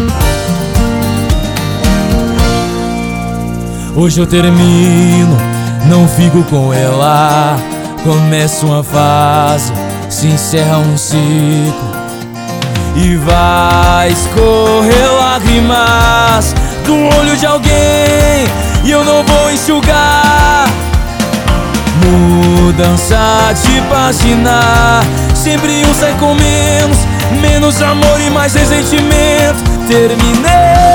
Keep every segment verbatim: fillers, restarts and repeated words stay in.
Hoje eu termino, não fico com ela. Começa uma fase, se encerra um ciclo, e vai escorrer lágrimas do olho de alguém, e eu não vou enxugar. Mudança de página, sempre um sai com menos, menos amor e mais ressentimento. Terminei,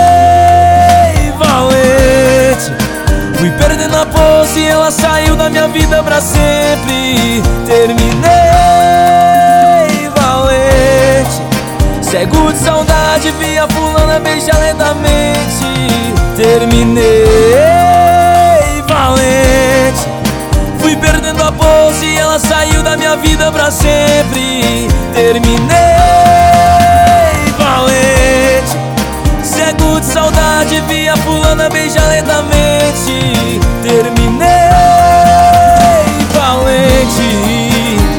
valente, fui perdendo a pose e ela saiu da minha vida pra sempre. Terminei, valente, cego de saudade, vi a fulana beijar lentamente. Terminei, valente, fui perdendo a pose e ela saiu da minha vida pra sempre. Terminei, valente, cego de saudade, vi a fulana beijar lentamente. Terminei, valente.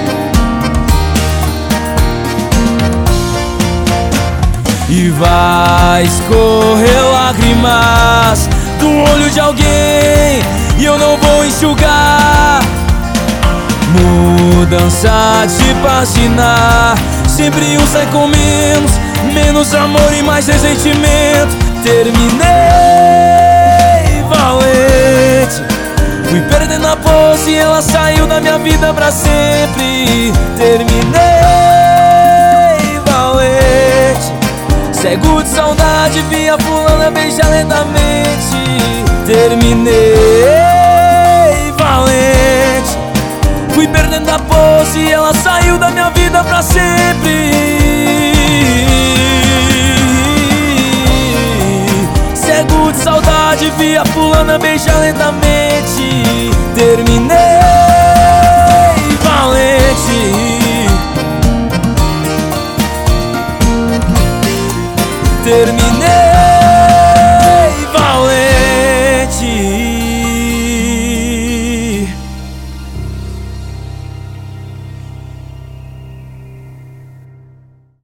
E vai escorrer lágrimas do olho de alguém, e eu não vou enxugar. Mudança de página, sempre um sai com menos, menos amor e mais ressentimento. Terminei, valente, fui perdendo a pose e ela saiu da minha vida pra sempre. Terminei, valente, cego de saudade, vi a fulana beijar lentamente. Terminei, valente, fui perdendo a pose e ela saiu da minha vida pra sempre. Cego de saudade, vi a fulana beijar lentamente. Terminei, valente, terminei.